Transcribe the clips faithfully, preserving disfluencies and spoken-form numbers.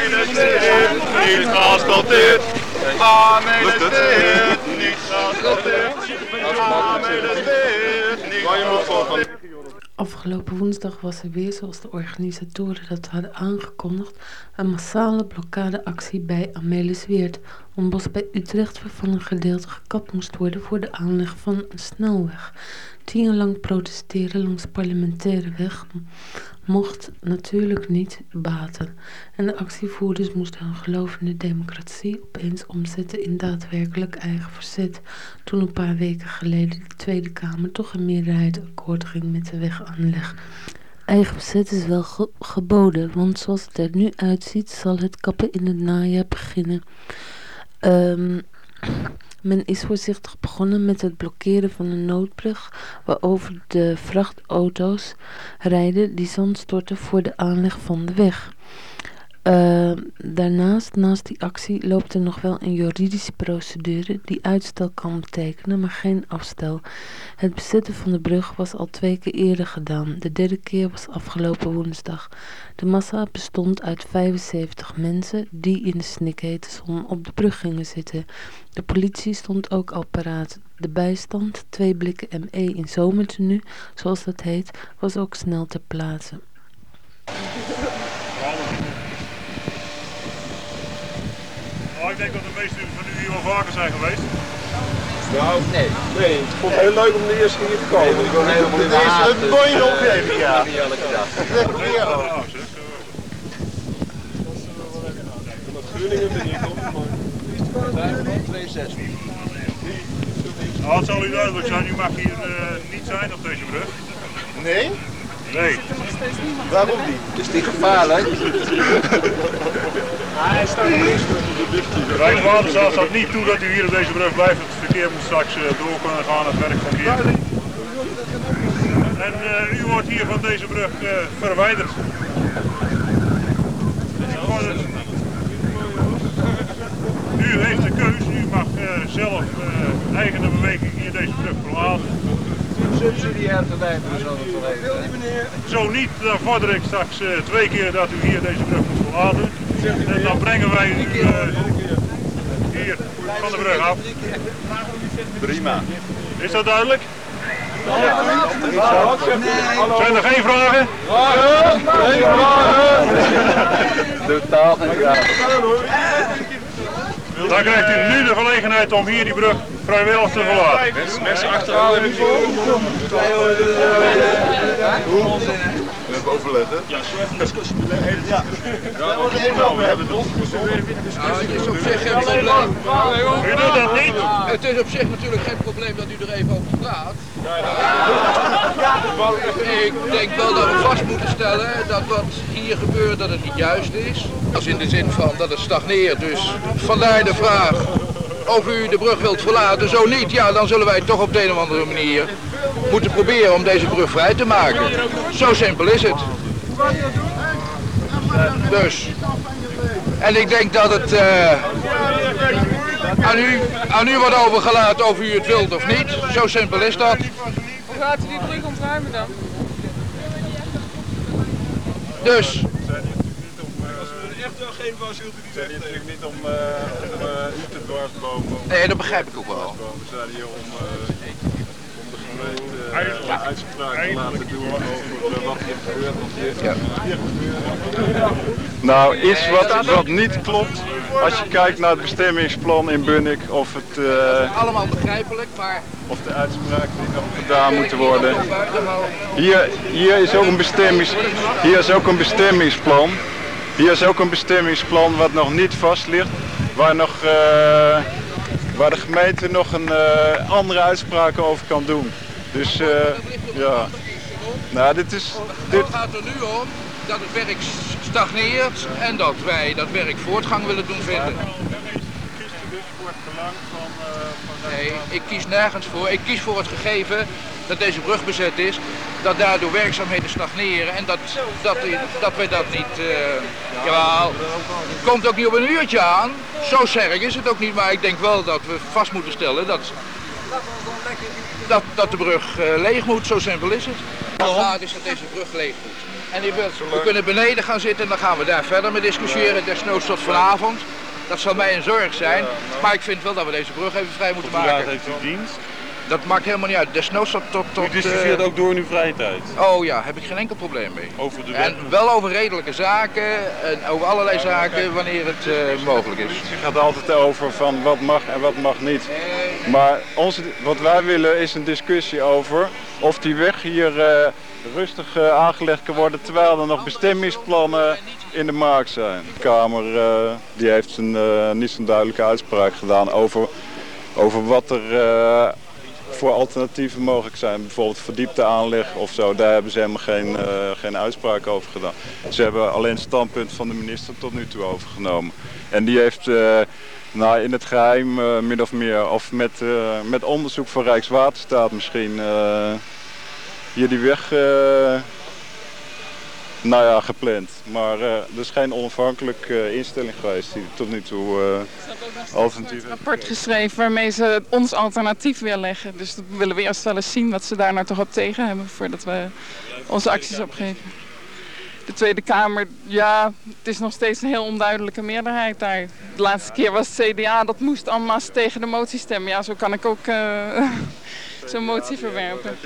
Amelis dit, niet geasfalteerd. Amelis dit, niet geasfalteerd. Amelis dit, niet geasfalteerd. Afgelopen woensdag was er weer, zoals de organisatoren dat hadden aangekondigd, een massale blokkadeactie bij Amelisweerd, een bos bij Utrecht waarvan een gedeelte gekapt moest worden voor de aanleg van een snelweg. Tien jaar lang protesteren langs de parlementaire weg mocht natuurlijk niet baten. En de actievoerders moesten hun geloof in de democratie opeens omzetten in daadwerkelijk eigen verzet. Toen een paar weken geleden de Tweede Kamer toch een meerderheid akkoord ging met de wegaanleg. Eigen verzet is wel ge- geboden, want zoals het er nu uitziet zal het kappen in het najaar beginnen. Um, Men is voorzichtig begonnen met het blokkeren van een noodbrug waarover de vrachtauto's rijden die zand storten voor de aanleg van de weg. Uh, daarnaast, naast die actie, loopt er nog wel een juridische procedure die uitstel kan betekenen, maar geen afstel. Het bezetten van de brug was al twee keer eerder gedaan. De derde keer was afgelopen woensdag. De massa bestond uit vijfenzeventig mensen die in de snikhete zon op de brug gingen zitten. De politie stond ook al paraat. De bijstand, twee blikken M E in zomertenue, zoals dat heet, was ook snel ter plaatse. Oh, ik denk dat de meesten van u hier wel vaker zijn geweest. Nou, nee. Nee, ik vond het heel leuk om de eerste keer te komen. Nee, ik ben helemaal in de haat. Het is een mooie omgeving, ja. Niet elke dag. Ja, oh. Groningen ben ik op, maar... tweeënzestig. Nou, het zal u duidelijk zijn, u mag hier uh, niet zijn op deze brug. Nee? Nee. Waarom niet? Is die gevaarlijk? Hij staat niet. Rijkswaterstaat staat niet toe dat u hier op deze brug blijft. Het verkeer moet straks uh, door kunnen gaan, het werk van hier. En uh, u wordt hier van deze brug uh, verwijderd. U heeft de keus, u mag uh, zelf uh, eigen beweging hier deze brug verlaten. Subsidiair verwijderen zo het verwijderen. Zo niet, dan vorder ik straks uh, twee keer dat u hier deze brug moet verlaten. En dan brengen wij u uh, hier van de brug af. Prima. Is dat duidelijk? Zijn er geen vragen? Geen vragen! Totaal geen vragen. Dan krijgt u nu de gelegenheid om hier die brug vrijwillig te verlaten. Mensen, mensen achterhalen hebben niet voor. We hebben overleg, hè? Ja, zo even discussie beleggen. Ja. Ja, we hebben het ons. Het is op zich geen probleem. U doet dat niet? Het is op zich natuurlijk geen probleem dat u er even over praat. Ik denk wel dat we vast moeten stellen dat wat hier gebeurt, dat het niet juist is. Dat is in de zin van dat het stagneert. Dus vandaar de vraag of u de brug wilt verlaten. Zo niet, ja, dan zullen wij toch op de een of andere manier moeten proberen om deze brug vrij te maken. Zo simpel is het. Dus. En ik denk dat het uh, aan, u, aan u wordt overgelaten of u het wilt of niet. Zo simpel is dat. Hoe gaat u die brug ontruimen dan? Dus. Echt wel geen was, hield u die zegt natuurlijk niet om, uh, om uh, u te dwarsbomen. Nee, dat begrijp ik ook wel. We zijn hier om, uh, om de gemeente uh, ja. uitspraak te laten doen over uh, wat hier gebeurt. Wat hier, ja. hier gebeurt. Nou, iets wat, wat niet klopt als je kijkt naar het bestemmingsplan in Bunnik of het... Uh, allemaal begrijpelijk, maar... Of de uitspraken die nog gedaan moeten worden. Hier, hier, is ook een bestemmings, hier is ook een bestemmingsplan. Hier is ook een bestemmingsplan wat nog niet vast ligt, waar, nog, uh, waar de gemeente nog een uh, andere uitspraken over kan doen. Dus uh, ja, nou dit is... Dit... Het gaat er nu om dat het werk stagneert en dat wij dat werk voortgang willen doen vinden. Nee, ik kies nergens voor. Ik kies voor het gegeven dat deze brug bezet is, dat daardoor werkzaamheden stagneren en dat, dat, dat wij dat niet... Uh, jawel, het komt ook niet op een uurtje aan, zo erg is het ook niet, maar ik denk wel dat we vast moeten stellen dat, dat, dat de brug uh, leeg moet, zo simpel is het. Wat gaat is dat deze brug leeg moet. En die wil, we kunnen beneden gaan zitten en dan gaan we daar verder mee discussiëren, desnoods tot vanavond. Dat zal mij een zorg zijn, maar ik vind wel dat we deze brug even vrij moeten maken. Hoe laat heeft u dienst? Dat maakt helemaal niet uit, desnoods tot... tot, tot u discussieert uh, ook door in uw vrije tijd? Oh ja, heb ik geen enkel probleem mee. Over de weg? En wel over redelijke zaken en over allerlei zaken wanneer het uh, mogelijk is. Het gaat altijd over van wat mag en wat mag niet. Maar onze, wat wij willen is een discussie over of die weg hier uh, rustig uh, aangelegd kan worden terwijl er nog bestemmingsplannen in de maak zijn. De Kamer uh, die heeft een uh, niet zo'n duidelijke uitspraak gedaan over, over wat er uh, voor alternatieven mogelijk zijn. Bijvoorbeeld verdiepte aanleg of zo, daar hebben ze helemaal geen, uh, geen uitspraak over gedaan. Ze hebben alleen het standpunt van de minister tot nu toe overgenomen. En die heeft uh, nou, in het geheim uh, min of meer, of met, uh, met onderzoek van Rijkswaterstaat misschien, uh, hier die weg uh, nou ja, gepland. Maar uh, er is geen onafhankelijke uh, instelling geweest die tot nu toe uh, alternatief heeft. Een rapport geschreven waarmee ze ons alternatief weer leggen. Dus dat willen we eerst wel eens zien wat ze daar nou toch op tegen hebben voordat we onze acties opgeven. De Tweede Kamer, ja, het is nog steeds een heel onduidelijke meerderheid daar. De laatste keer was het C D A, dat moest allemaal tegen de motie stemmen. Ja, zo kan ik ook uh, zo'n motie verwerpen.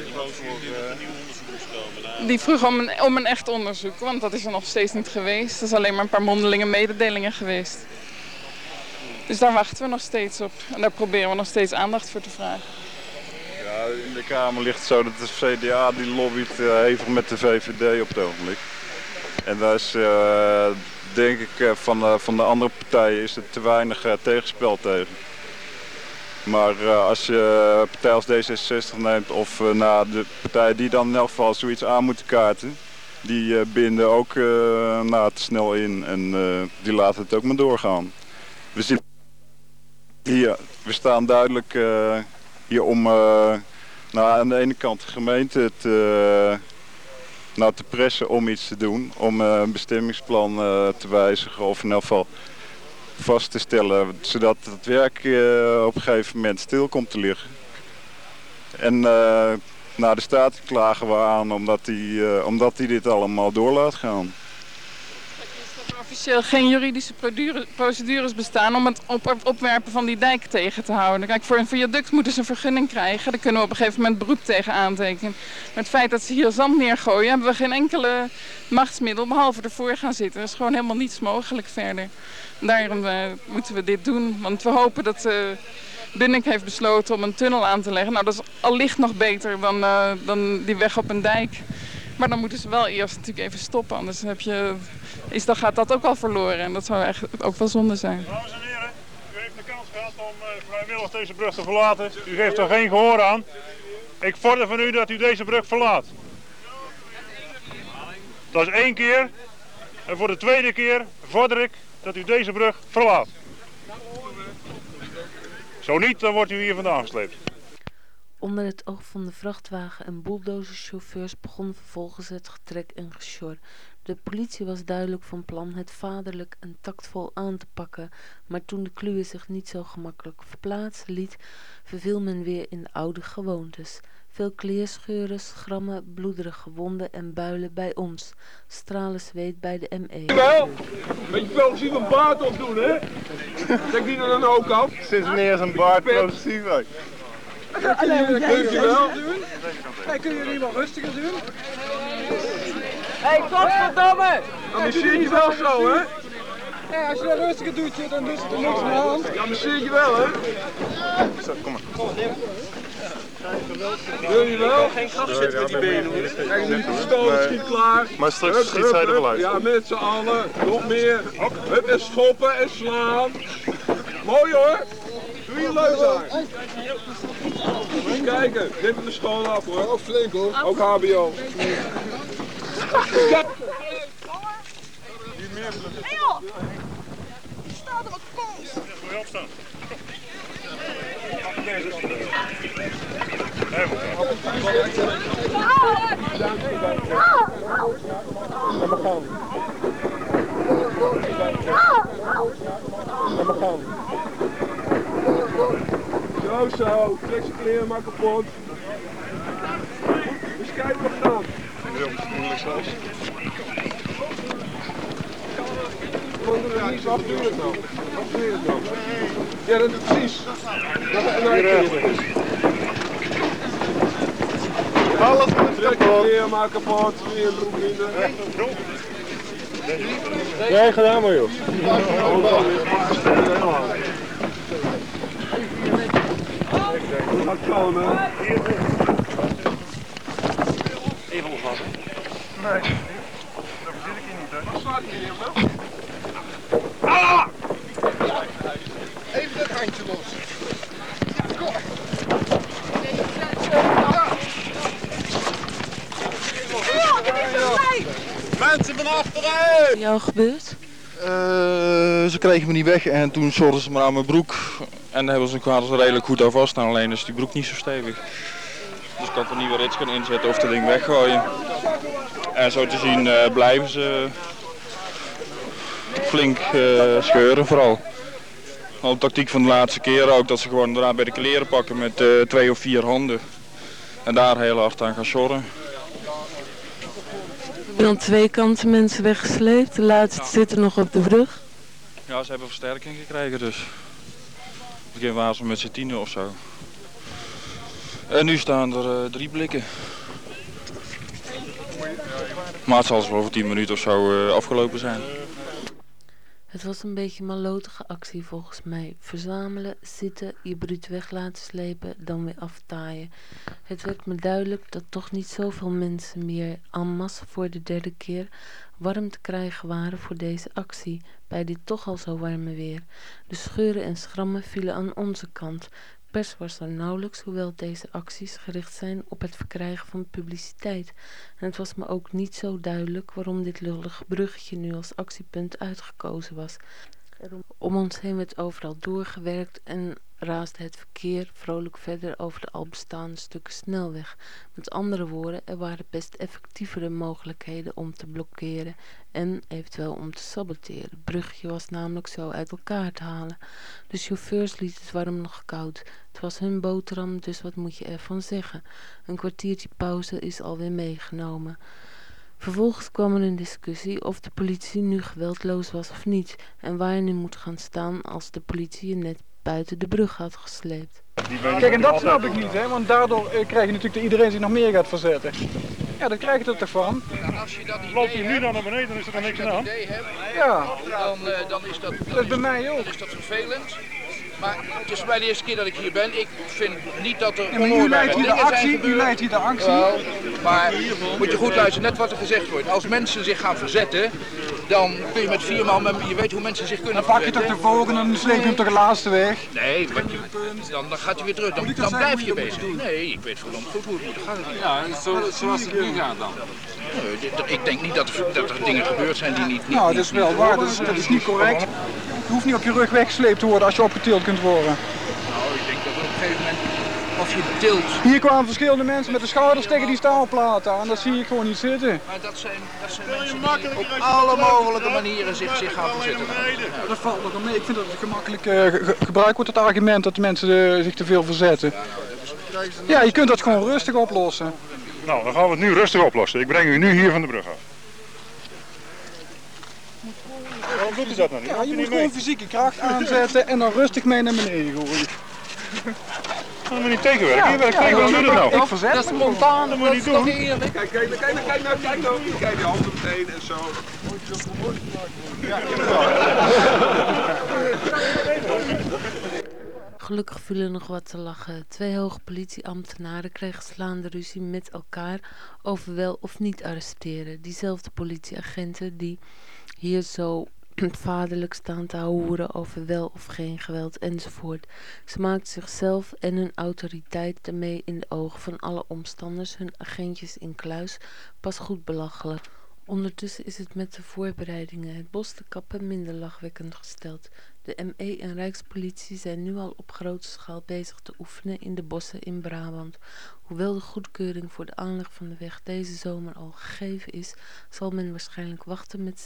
Die vroeg om een, om een echt onderzoek, want dat is er nog steeds niet geweest. Dat is alleen maar een paar mondelinge mededelingen geweest. Dus daar wachten we nog steeds op. En daar proberen we nog steeds aandacht voor te vragen. Ja, in de Kamer ligt het zo dat de C D A die lobbyt uh, hevig met de V V D op het ogenblik. En daar is, uh, denk ik, uh, van, uh, van de andere partijen is er te weinig uh, tegenspel tegen. Maar uh, als je uh, partij als D zesenzestig neemt of uh, nou, de partijen die dan in elk geval zoiets aan moeten kaarten, die uh, binden ook uh, nou, te snel in en uh, die laten het ook maar doorgaan. We, zien hier, we staan duidelijk uh, hier om uh, nou, aan de ene kant de gemeente te, uh, nou, te pressen om iets te doen, om uh, een bestemmingsplan uh, te wijzigen of in elk geval vast te stellen, zodat het werk uh, op een gegeven moment stil komt te liggen. En uh, naar de staat klagen we aan omdat die, uh, omdat die dit allemaal door laat gaan. Er officieel geen juridische procedures bestaan om het op opwerpen van die dijk tegen te houden. Kijk, voor een viaduct moeten ze een vergunning krijgen. Daar kunnen we op een gegeven moment beroep tegen aantekenen. Maar het feit dat ze hier zand neergooien, hebben we geen enkele machtsmiddel behalve ervoor gaan zitten. Er is gewoon helemaal niets mogelijk verder. Daarom uh, moeten we dit doen, want we hopen dat uh, Bunnik heeft besloten om een tunnel aan te leggen. Nou, dat is allicht nog beter dan, uh, dan die weg op een dijk. Maar dan moeten ze wel eerst natuurlijk even stoppen, anders heb je, is, dan gaat dat ook al verloren. En dat zou echt ook wel zonde zijn. Dames en heren, u heeft de kans gehad om uh, vrijwillig deze brug te verlaten. U geeft er geen gehoor aan. Ik vorder van u dat u deze brug verlaat. Dat is één keer. En voor de tweede keer vorder ik dat u deze brug verlaat. Zo niet, dan wordt u hier vandaan gesleept. Onder het oog van de vrachtwagen en bulldozerchauffeurs begon vervolgens het getrek en gesjor. De politie was duidelijk van plan het vaderlijk en tactvol aan te pakken, maar toen de kluwe zich niet zo gemakkelijk verplaatsen liet, verviel men weer in de oude gewoontes. Veel kleerscheuren, schrammen, bloederige wonden en builen bij ons. Stralen zweet bij de M E. Wel, beetje progressief een baard opdoen, hè? Zeg die er dan ook af? Sinds wanneer is een baard progressief? Kun je wel doen? Hey, kun je jullie wel rustiger doen? Hé, hey, godverdomme! Amuseer je wel zo, hè? Hey, als je dat rustiger doet, dan is er niks aan de hand. Je amuseer je wel, hè? Zo, kom maar. Wil je wel? Geen kracht zitten met die benen, hoor. Kijk, nu de stoom schiet klaar. Maar straks schiet zij er wel uit. Ja, met z'n allen. Nog meer. Hup, en schoppen en slaan. Mooi hoor. Doe je leuk aan. Eens kijken, neem de school af hoor. Ook flink hoor. Ook H B O. Kijk. Hé joh! Sta er op pols! Wil je opstaan? Zo, zo. Trek je kleren maar kapot. Eens kijken wat dan. Heel moeilijk zelfs. precies, wat doe je het nou? Wat doe je het nou? Ja, dat is precies. Alles moet kapot. Maar kapot, weer broek minder. Nee, gedaan maar joh. Dat gaat komen. Even opvatten. Nee, dat verzin ik hier niet, hè. Wat slaat hier niet, hè? Ah! Even dat handje los. Mensen van achteruit! Jou gebeurd? Uh, ze kregen me niet weg en toen zorgden ze me aan mijn broek. En daar hebben ze, hadden ze redelijk goed aan vast. Nou, alleen is die broek niet zo stevig. Dus kan ik een nieuwe rits gaan inzetten of dat ding weggooien. En zo te zien uh, blijven ze flink uh, scheuren vooral. Al de tactiek van de laatste keer ook, dat ze gewoon daarna bij de kleren pakken met uh, twee of vier handen. En daar heel hard aan gaan sjorren. We hebben aan twee kanten mensen weggesleept. De laatste zitten nog op de brug. Ja, ze hebben versterking gekregen dus. Begin waren ze met z'n tienen of zo. En nu staan er uh, drie blikken. Maar het zal zo over tien minuten of zo uh, afgelopen zijn. Het was een beetje een malotige actie volgens mij. Verzamelen, zitten, je bruut weg laten slepen, dan weer aftaaien. Het werd me duidelijk dat toch niet zoveel mensen meer en masse voor de derde keer warm te krijgen waren voor deze actie, bij dit toch al zo warme weer. De scheuren en schrammen vielen aan onze kant. Pers was er nauwelijks, hoewel deze acties gericht zijn op het verkrijgen van publiciteit. En het was me ook niet zo duidelijk waarom dit lullige bruggetje nu als actiepunt uitgekozen was. Om ons heen werd overal doorgewerkt en raasde het verkeer vrolijk verder over de al bestaande stukken snelweg. Met andere woorden, er waren best effectievere mogelijkheden om te blokkeren en eventueel om te saboteren. Het bruggetje was namelijk zo uit elkaar te halen. De chauffeurs lieten het warm nog koud. Het was hun boterham, dus wat moet je ervan zeggen? Een kwartiertje pauze is alweer meegenomen. Vervolgens kwam er een discussie of de politie nu geweldloos was of niet en waar je nu moet gaan staan als de politie je net buiten de brug had gesleept. Kijk, en dat snap ik niet, hè, want daardoor uh, krijg je natuurlijk dat iedereen zich nog meer gaat verzetten. Ja, daar krijg je het toch van. Ja, als je dat loopt je nu dan naar beneden, dan is er dan niks aan de hand. Ja. Dan, uh, dan is dat, dan dat is bij mij ook. Dan is dat vervelend. Maar het is bij de eerste keer dat ik hier ben. Ik vind niet dat er ja, maar u leidt hier de actie, u leidt hier de actie. Wel, maar moet je goed luisteren, net wat er gezegd wordt. Als mensen zich gaan verzetten, dan kun je met vier man, je weet hoe mensen zich kunnen dan pak je verzetten. toch de volgende en dan sleep je hem toch de laatste weg? Nee, wat je, dan, dan gaat hij weer terug. Dan, dan blijf je bezig. Nee, ik weet verdomd goed hoe het moet gaan. Ja, zo, zoals het nu gaat dan. Nee, ik denk niet dat er, dat er dingen gebeurd zijn die niet... niet nou, dat is wel waar. Dat is, dat is niet correct. Je hoeft niet op je rug weggesleept te worden als je opgetild kunt worden. Nou, ik denk dat er op een gegeven moment, als je tilt... Hier kwamen verschillende mensen met de schouders tegen die staalplaten aan. Dat zie ik gewoon niet zitten. Maar dat zijn, dat zijn mensen die op alle mogelijke manieren zich, zich gaan verzetten. Ja, dat valt nog wel mee. Ik vind dat het gemakkelijk uh, ge gebruikt wordt, het argument dat de mensen uh, zich te veel verzetten. Ja, je kunt dat gewoon rustig oplossen. Nou, dan gaan we het nu rustig oplossen. Ik breng u nu hier van de brug af. Waarom doet u dat nou niet? Ja, je moet gewoon fysieke kracht aanzetten en dan rustig mee naar beneden gooien. Dat moet niet tegenwerken. Ja, ja, waarom doe je dat nou? Ik verzet dat is spontaan, dat moet je niet doen. Kijk, kijk, kijk, kijk, kijk nou, kijk nou. Kijk die handen meteen en zo. Ja, Gelukkig viel er nog wat te lachen. Twee hoge politieambtenaren kregen slaande ruzie met elkaar over wel of niet arresteren. Diezelfde politieagenten die hier zo vaderlijk staan te houden over wel of geen geweld enzovoort. Ze maakten zichzelf en hun autoriteit daarmee in de ogen van alle omstanders, hun agentjes in kluis, pas goed belachelijk. Ondertussen is het met de voorbereidingen het bos te kappen minder lachwekkend gesteld. De M E en Rijkspolitie zijn nu al op grote schaal bezig te oefenen in de bossen in Brabant. Hoewel de goedkeuring voor de aanleg van de weg deze zomer al gegeven is, zal men waarschijnlijk wachten met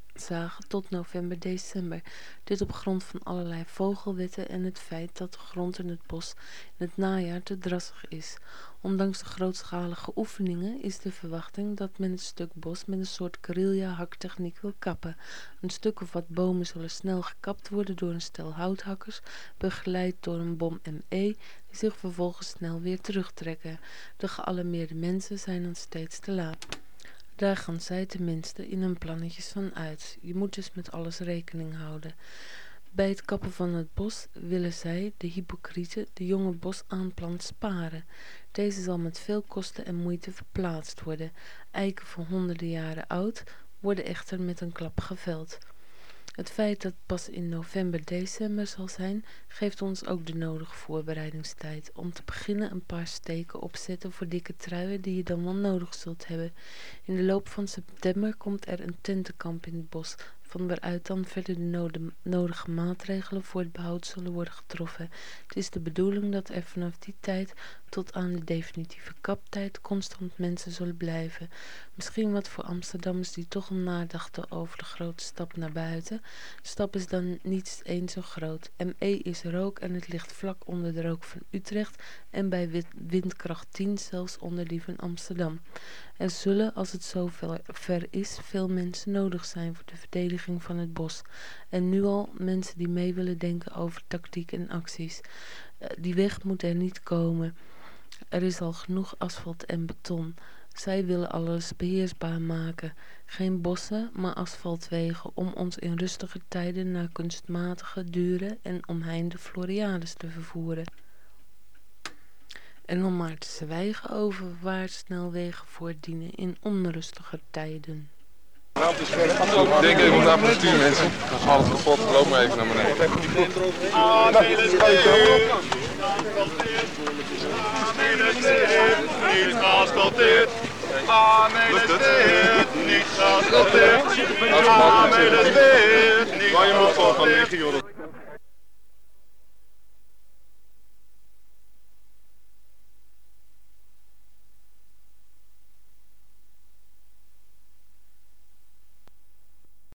zagen tot november, december. Dit op grond van allerlei vogelwetten en het feit dat de grond in het bos in het najaar te drassig is. Ondanks de grootschalige oefeningen is de verwachting dat men het stuk bos met een soort guerrilla-haktechniek wil kappen. Een stuk of wat bomen zullen snel gekapt worden door een stel houthakkers, begeleid door een bom M E, die zich vervolgens snel weer terugtrekken. De gealarmeerde mensen zijn dan steeds te laat. Daar gaan zij tenminste in hun plannetjes van uit. Je moet dus met alles rekening houden. Bij het kappen van het bos willen zij, de hypocrieten, de jonge bosaanplant sparen. Deze zal met veel kosten en moeite verplaatst worden. Eiken van honderden jaren oud worden echter met een klap geveld. Het feit dat het pas in november, december zal zijn, geeft ons ook de nodige voorbereidingstijd. Om te beginnen een paar steken opzetten voor dikke truien die je dan wel nodig zult hebben. In de loop van september komt er een tentenkamp in het bos, van waaruit dan verder de nodige maatregelen voor het behoud zullen worden getroffen. Het is de bedoeling dat er vanaf die tijd tot aan de definitieve kaptijd constant mensen zullen blijven. Misschien wat voor Amsterdammers die toch al nadachten over de grote stap naar buiten. De stap is dan niet eens zo groot. M E is rook en het ligt vlak onder de rook van Utrecht en bij windkracht tien zelfs onder die van Amsterdam. Er zullen, als het zo ver is, veel mensen nodig zijn voor de verdediging van het bos. En nu al mensen die mee willen denken over tactiek en acties. Uh, die weg moet er niet komen. Er is al genoeg asfalt en beton. Zij willen alles beheersbaar maken. Geen bossen, maar asfaltwegen om ons in rustige tijden naar kunstmatige, dure en omheinde Floriades te vervoeren. En om maar te zwijgen over waar snelwegen voor dienen in onrustige tijden. Ik denk even naar het stuur, mensen. Dat is alles kapot. Loop maar even naar beneden. Niet geasfalteerd. Amelisweert, niet geasfalteerd. Amelisweert, niet geasfalteerd.